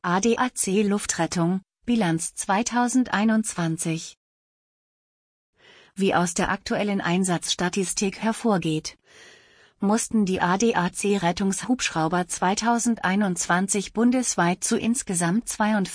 ADAC Luftrettung, Bilanz 2021. Wie aus der aktuellen Einsatzstatistik hervorgeht, mussten die ADAC-Rettungshubschrauber 2021 bundesweit zu insgesamt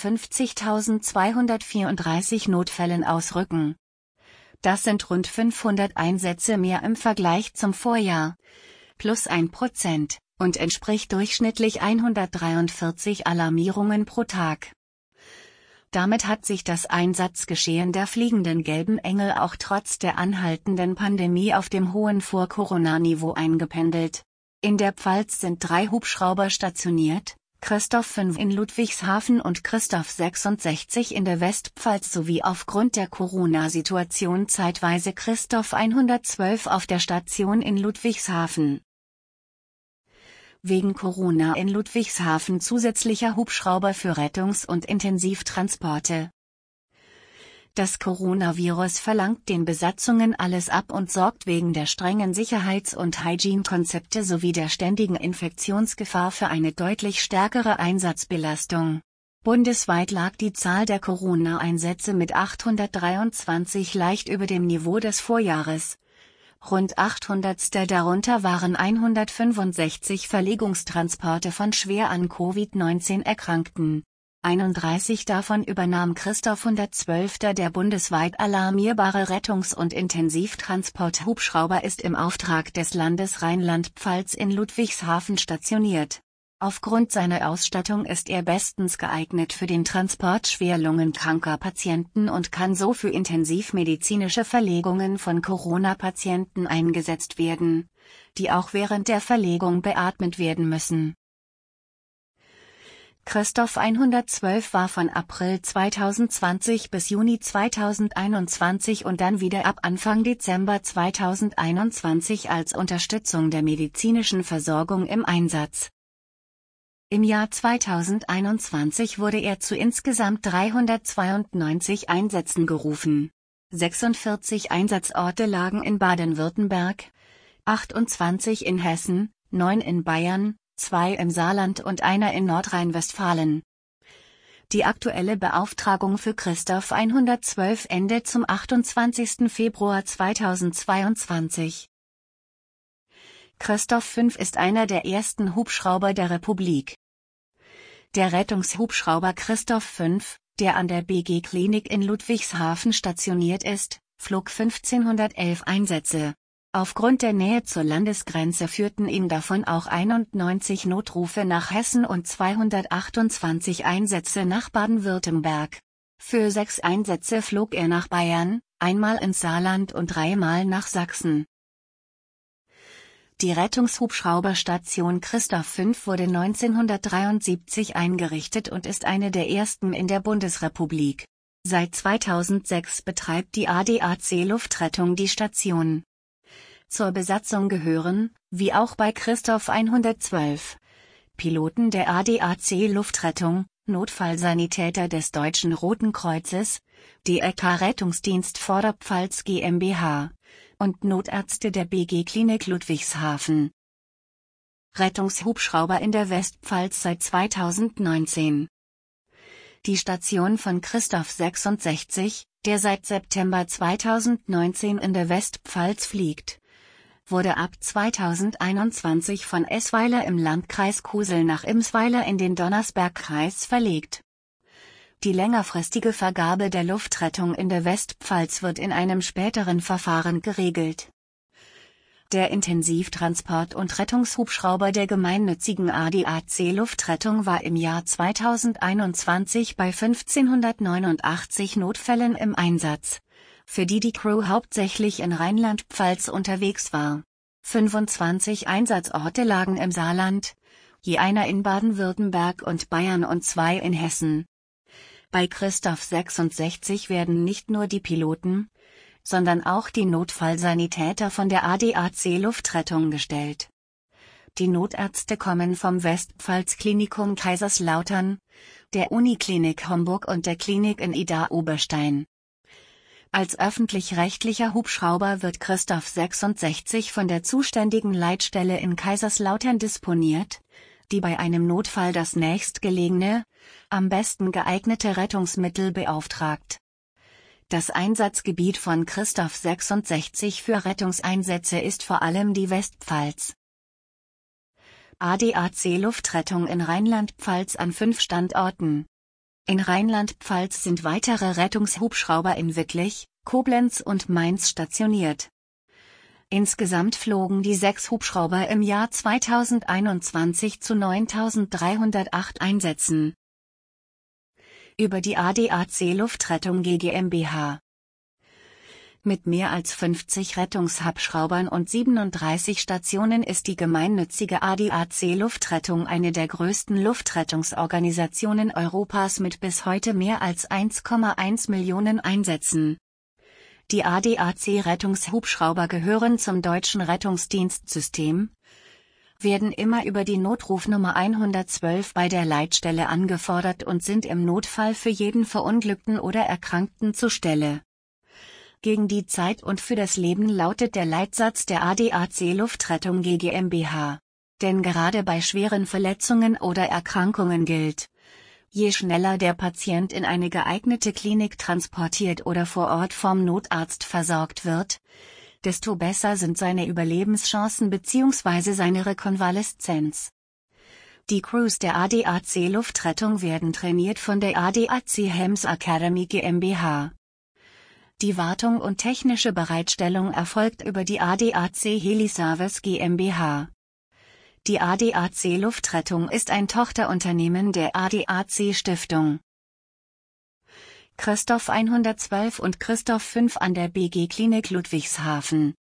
52.234 Notfällen ausrücken. Das sind rund 500 Einsätze mehr im Vergleich zum Vorjahr, plus 1%, und entspricht durchschnittlich 143 Alarmierungen pro Tag. Damit hat sich das Einsatzgeschehen der fliegenden Gelben Engel auch trotz der anhaltenden Pandemie auf dem hohen Vor-Corona-Niveau eingependelt. In der Pfalz sind 3 Hubschrauber stationiert, Christoph 5 in Ludwigshafen und Christoph 66 in der Westpfalz sowie aufgrund der Corona-Situation zeitweise Christoph 112 auf der Station in Ludwigshafen. Wegen Corona in Ludwigshafen zusätzlicher Hubschrauber für Rettungs- und Intensivtransporte. Das Coronavirus verlangt den Besatzungen alles ab und sorgt wegen der strengen Sicherheits- und Hygienekonzepte sowie der ständigen Infektionsgefahr für eine deutlich stärkere Einsatzbelastung. Bundesweit lag die Zahl der Corona-Einsätze mit 823 leicht über dem Niveau des Vorjahres. Rund 800 darunter waren 165 Verlegungstransporte von schwer an Covid-19 Erkrankten. 31 davon übernahm Christoph 112. Der bundesweit alarmierbare Rettungs- und Intensivtransport-Hubschrauber ist im Auftrag des Landes Rheinland-Pfalz in Ludwigshafen stationiert. Aufgrund seiner Ausstattung ist er bestens geeignet für den Transport schwer lungenkranker Patienten und kann so für intensivmedizinische Verlegungen von Corona-Patienten eingesetzt werden, die auch während der Verlegung beatmet werden müssen. Christoph 112 war von April 2020 bis Juni 2021 und dann wieder ab Anfang Dezember 2021 als Unterstützung der medizinischen Versorgung im Einsatz. Im Jahr 2021 wurde er zu insgesamt 392 Einsätzen gerufen. 46 Einsatzorte lagen in Baden-Württemberg, 28 in Hessen, 9 in Bayern, 2 im Saarland und einer in Nordrhein-Westfalen. Die aktuelle Beauftragung für Christoph 112 endet zum 28. Februar 2022. Christoph 5 ist einer der ersten Hubschrauber der Republik. Der Rettungshubschrauber Christoph 5, der an der BG Klinik in Ludwigshafen stationiert ist, flog 1511 Einsätze. Aufgrund der Nähe zur Landesgrenze führten ihn davon auch 91 Notrufe nach Hessen und 228 Einsätze nach Baden-Württemberg. Für 6 Einsätze flog er nach Bayern, einmal ins Saarland und 3-mal nach Sachsen. Die Rettungshubschrauberstation Christoph 5 wurde 1973 eingerichtet und ist eine der ersten in der Bundesrepublik. Seit 2006 betreibt die ADAC Luftrettung die Station. Zur Besatzung gehören, wie auch bei Christoph 112, Piloten der ADAC Luftrettung, Notfallsanitäter des Deutschen Roten Kreuzes, DRK Rettungsdienst Vorderpfalz GmbH und Notärzte der BG Klinik Ludwigshafen. Rettungshubschrauber in der Westpfalz seit 2019. Die Station von Christoph 66, der seit September 2019 in der Westpfalz fliegt, wurde ab 2021 von Esweiler im Landkreis Kusel nach Imsweiler in den Donnersbergkreis verlegt. Die längerfristige Vergabe der Luftrettung in der Westpfalz wird in einem späteren Verfahren geregelt. Der Intensivtransport- und Rettungshubschrauber der gemeinnützigen ADAC Luftrettung war im Jahr 2021 bei 1589 Notfällen im Einsatz, für die die Crew hauptsächlich in Rheinland-Pfalz unterwegs war. 25 Einsatzorte lagen im Saarland, je einer in Baden-Württemberg und Bayern und 2 in Hessen. Bei Christoph 66 werden nicht nur die Piloten, sondern auch die Notfallsanitäter von der ADAC Luftrettung gestellt. Die Notärzte kommen vom Westpfalz-Klinikum Kaiserslautern, der Uniklinik Homburg und der Klinik in Idar-Oberstein. Als öffentlich-rechtlicher Hubschrauber wird Christoph 66 von der zuständigen Leitstelle in Kaiserslautern disponiert, die bei einem Notfall das nächstgelegene, am besten geeignete Rettungsmittel beauftragt. Das Einsatzgebiet von Christoph 66 für Rettungseinsätze ist vor allem die Westpfalz. ADAC Luftrettung in Rheinland-Pfalz an 5 Standorten. In Rheinland-Pfalz sind weitere Rettungshubschrauber in Wittlich, Koblenz und Mainz stationiert. Insgesamt flogen die 6 Hubschrauber im Jahr 2021 zu 9.308 Einsätzen. Über die ADAC Luftrettung GmbH. Mit mehr als 50 Rettungshubschraubern und 37 Stationen ist die gemeinnützige ADAC Luftrettung eine der größten Luftrettungsorganisationen Europas mit bis heute mehr als 1,1 Millionen Einsätzen. Die ADAC Rettungshubschrauber gehören zum deutschen Rettungsdienstsystem, werden immer über die Notrufnummer 112 bei der Leitstelle angefordert und sind im Notfall für jeden Verunglückten oder Erkrankten zur Stelle. Gegen die Zeit und für das Leben lautet der Leitsatz der ADAC Luftrettung GmbH. Denn gerade bei schweren Verletzungen oder Erkrankungen gilt: Je schneller der Patient in eine geeignete Klinik transportiert oder vor Ort vom Notarzt versorgt wird, desto besser sind seine Überlebenschancen bzw. seine Rekonvaleszenz. Die Crews der ADAC Luftrettung werden trainiert von der ADAC Hems Academy GmbH. Die Wartung und technische Bereitstellung erfolgt über die ADAC Heliservice GmbH. Die ADAC Luftrettung ist ein Tochterunternehmen der ADAC Stiftung. Christoph 112 und Christoph 5 an der BG Klinik Ludwigshafen.